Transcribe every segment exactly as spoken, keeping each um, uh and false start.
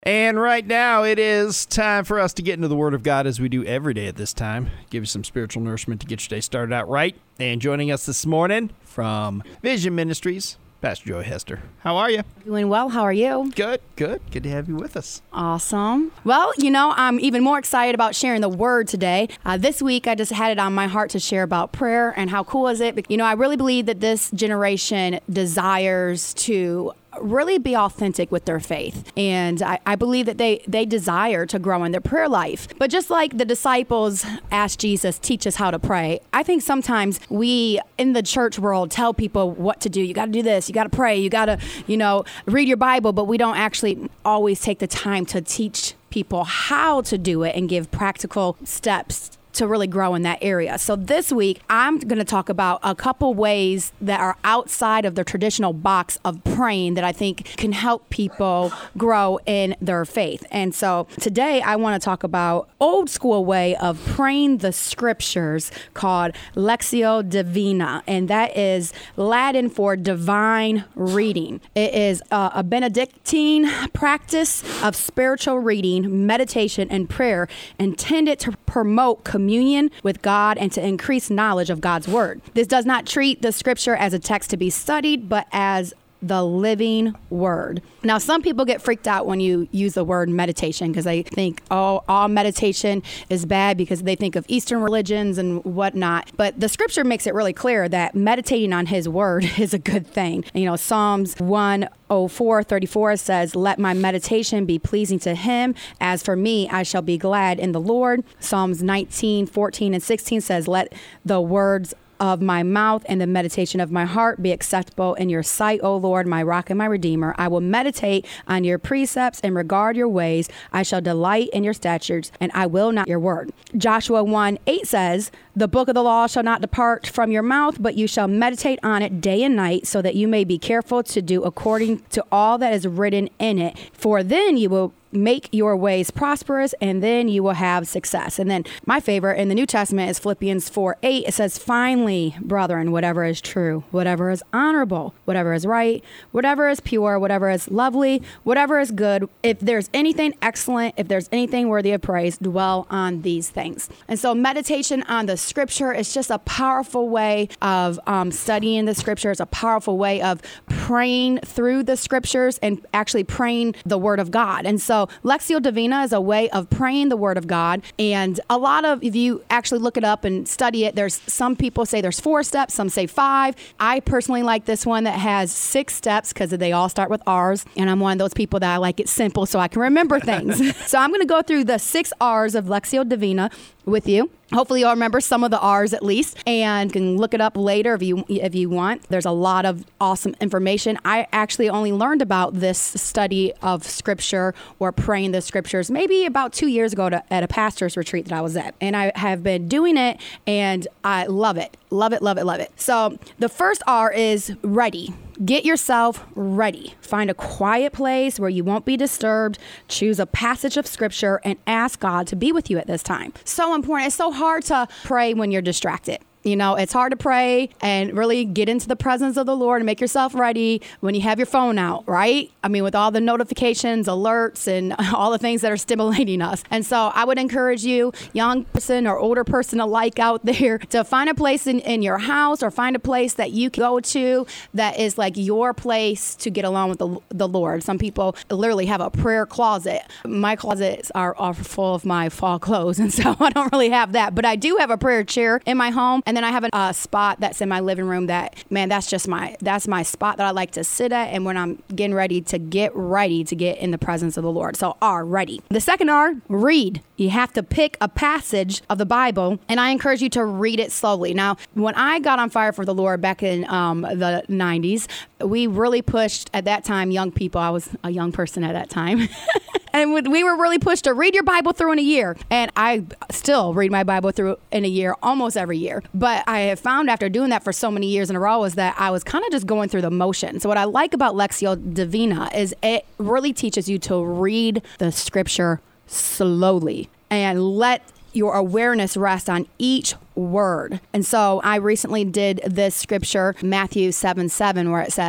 And right now, it is time for us to get into the Word of God as we do every day at this time. Give you some spiritual nourishment to get your day started out right. And joining us this morning from Vision Ministries, Pastor Joy Hester. How are you? Doing well. How are you? Good, good. Good to have you with us. Awesome. Well, you know, I'm even more excited about sharing the Word today. Uh, this week, I just had it on my heart to share about prayer and how cool is it? You know, I really believe that this generation desires to really be authentic with their faith. And I, I believe that they, they desire to grow in their prayer life. But just like the disciples asked Jesus, teach us how to pray, I think sometimes we in the church world tell people what to do. You got to do this. You got to pray. You got to, you know, read your Bible. But we don't actually always take the time to teach people how to do it and give practical steps to really grow in that area. So this week, I'm going to talk about a couple ways that are outside of the traditional box of praying that I think can help people grow in their faith. And so today, I want to talk about old school way of praying the scriptures called Lectio Divina, and that is Latin for divine reading. It is a, a Benedictine practice of spiritual reading, meditation, and prayer intended to promote communion with God and to increase knowledge of God's word. This does not treat the scripture as a text to be studied, but as the living word. Now, some people get freaked out when you use the word meditation because they think, oh, all meditation is bad because they think of Eastern religions and whatnot. But the scripture makes it really clear that meditating on his word is a good thing. You know, Psalms one oh four thirty-four says, let my meditation be pleasing to him. As for me, I shall be glad in the Lord. Psalms nineteen fourteen and sixteen says, let the words of my mouth and the meditation of my heart be acceptable in your sight, O Lord, my rock and my redeemer. I will meditate on your precepts and regard your ways. I shall delight in your statutes, and I will not your word. Joshua one eight says, the book of the law shall not depart from your mouth, but you shall meditate on it day and night, so that you may be careful to do according to all that is written in it. For then you will make your ways prosperous, and then you will have success. And then my favorite in the New Testament is Philippians four eight. It says, finally, brethren, whatever is true, whatever is honorable, whatever is right, whatever is pure, whatever is lovely, whatever is good, if there's anything excellent, if there's anything worthy of praise, dwell on these things. And so meditation on the scripture is just a powerful way of um, studying the scriptures, a powerful way of praying through the scriptures and actually praying the word of God. And so Lectio Divina is a way of praying the word of God. And a lot of, if you actually look it up and study it, there's some people say there's four steps, some say five. I personally like this one that has six steps because they all start with R's. And I'm one of those people that I like it simple so I can remember things. So I'm going to go through the six R's of Lectio Divina with you. Hopefully you'll remember some of the R's at least, and can look it up later if you if you want. There's a lot of awesome information. I actually only learned about this study of scripture or praying the scriptures maybe about two years ago to, at a pastor's retreat that I was at. And I have been doing it, and I love it. Love it, love it, love it. So the first R is ready. Get yourself ready. Find a quiet place where you won't be disturbed. Choose a passage of scripture and ask God to be with you at this time. So important. It's so hard to pray when you're distracted. You know, it's hard to pray and really get into the presence of the Lord and make yourself ready when you have your phone out, right? I mean, with all the notifications, alerts, and all the things that are stimulating us. And so I would encourage you, young person or older person alike out there, to find a place in, in your house or find a place that you can go to that is like your place to get along with the, the Lord. Some people literally have a prayer closet. My closets are, are full of my fall clothes, and so I don't really have that. But I do have a prayer chair in my home. And then I have a uh, spot that's in my living room that, man, that's just my, that's my spot that I like to sit at. And when I'm getting ready to get ready to get in the presence of the Lord. So R, ready. The second R, read. You have to pick a passage of the Bible, and I encourage you to read it slowly. Now, when I got on fire for the Lord back in um, the nineties, we really pushed at that time, young people. I was a young person at that time. And we were really pushed to read your Bible through in a year. And I still read my Bible through in a year, almost every year. But I have found after doing that for so many years in a row is that I was kind of just going through the motion. So what I like about Lectio Divina is it really teaches you to read the scripture slowly and let your awareness rest on each word. And so I recently did this scripture, Matthew seven seven, where it says,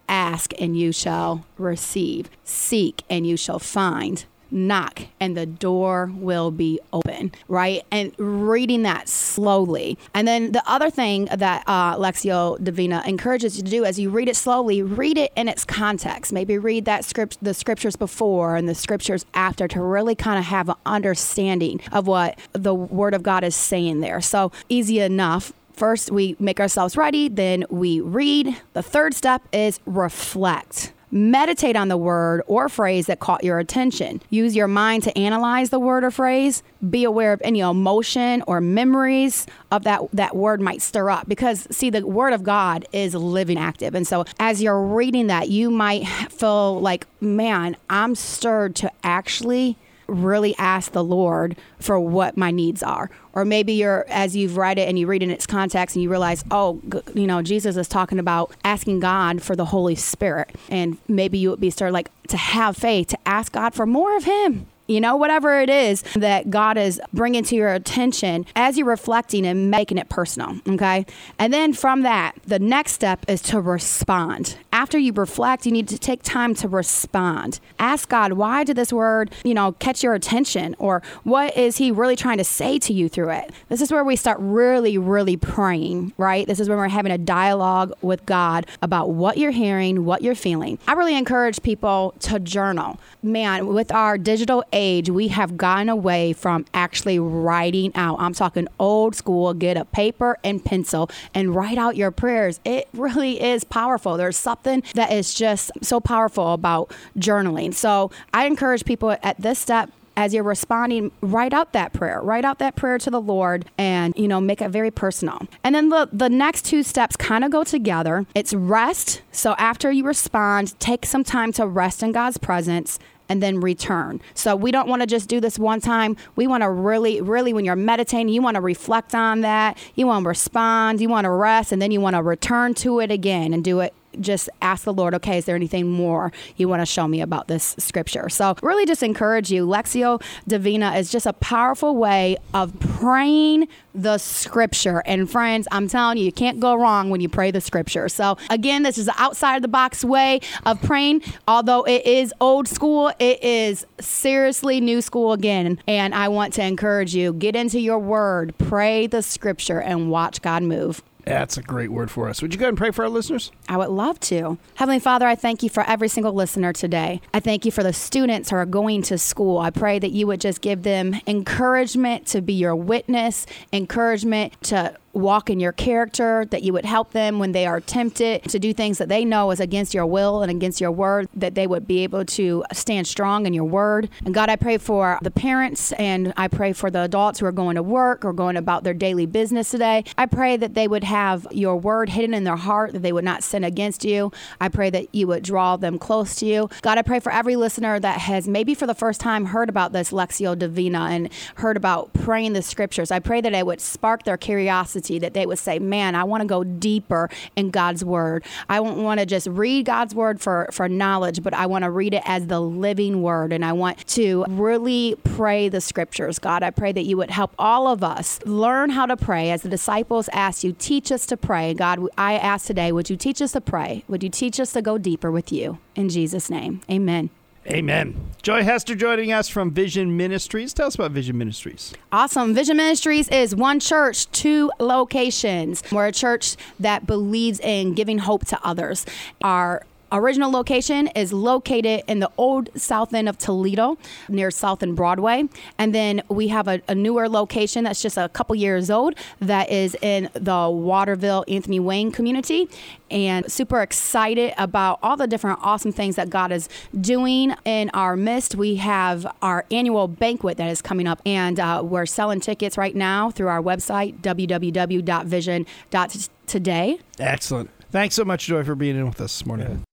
Ask and you shall receive. Seek and you shall find. Knock and the door will be open, right? And reading that slowly. And then the other thing that uh, Lectio Divina encourages you to do as you read it slowly, read it in its context. Maybe read that script, the scriptures before and the scriptures after, to really kind of have an understanding of what the Word of God is saying there. So easy enough. First, we make ourselves ready, then we read. The third step is reflect. Meditate on the word or phrase that caught your attention. Use your mind to analyze the word or phrase. Be aware of any emotion or memories of that that word might stir up. Because, see, the word of God is living, active. And so as you're reading that, you might feel like, man, I'm stirred to actually really ask the Lord for what my needs are. Or maybe you're, as you've read it and you read in its context and you realize, oh, you know, Jesus is talking about asking God for the Holy Spirit. And maybe you would be stirred, like, to have faith, to ask God for more of him. You know, whatever it is that God is bringing to your attention as you're reflecting and making it personal, okay? And then from that, the next step is to respond. After you reflect, you need to take time to respond. Ask God, why did this word, you know, catch your attention? Or what is he really trying to say to you through it? This is where we start really, really praying, right? This is when we're having a dialogue with God about what you're hearing, what you're feeling. I really encourage people to journal. Man, with our digital age, we have gotten away from actually writing out. I'm talking old school, get a paper and pencil and write out your prayers. It really is powerful. There's something that is just so powerful about journaling. So I encourage people at this step, as you're responding, write out that prayer. Write out that prayer to the Lord and, you know, make it very personal. And then the, the next two steps kind of go together. It's rest. So after you respond, take some time to rest in God's presence and then return. So we don't want to just do this one time. We want to really, really, when you're meditating, you want to reflect on that. You want to respond. You want to rest. And then you want to return to it again and do it. Just ask the Lord, okay, is there anything more you want to show me about this scripture? So really just encourage you. Lectio Divina is just a powerful way of praying the scripture. And friends, I'm telling you, you can't go wrong when you pray the scripture. So again, this is the outside of the box way of praying. Although it is old school, it is seriously new school again. And I want to encourage you, get into your word, pray the scripture, and watch God move. That's a great word for us. Would you go ahead and pray for our listeners? I would love to. Heavenly Father, I thank you for every single listener today. I thank you for the students who are going to school. I pray that you would just give them encouragement to be your witness, encouragement to walk in your character, that you would help them when they are tempted to do things that they know is against your will and against your word, that they would be able to stand strong in your word. And God, I pray for the parents and I pray for the adults who are going to work or going about their daily business today. I pray that they would have your word hidden in their heart, that they would not sin against you. I pray that you would draw them close to you. God, I pray for every listener that has maybe for the first time heard about this Lectio Divina and heard about praying the scriptures. I pray that it would spark their curiosity, that they would say, man, I want to go deeper in God's word. I don't want to just read God's word for, for knowledge, but I want to read it as the living word. And I want to really pray the scriptures. God, I pray that you would help all of us learn how to pray. As the disciples asked you, teach us to pray. God, I ask today, would you teach us to pray? Would you teach us to go deeper with you? In Jesus' name, amen. Amen. Joy Hester joining us from Vision Ministries. Tell us about Vision Ministries. Awesome. Vision Ministries is one church, two locations. We're a church that believes in giving hope to others. Our original location is located in the old south end of Toledo, near South and Broadway. And then we have a, a newer location that's just a couple years old that is in the Waterville, Anthony Wayne community. And super excited about all the different awesome things that God is doing in our midst. We have our annual banquet that is coming up, and uh, we're selling tickets right now through our website, w w w dot vision dot today. Excellent. Thanks so much, Joy, for being in with us this morning.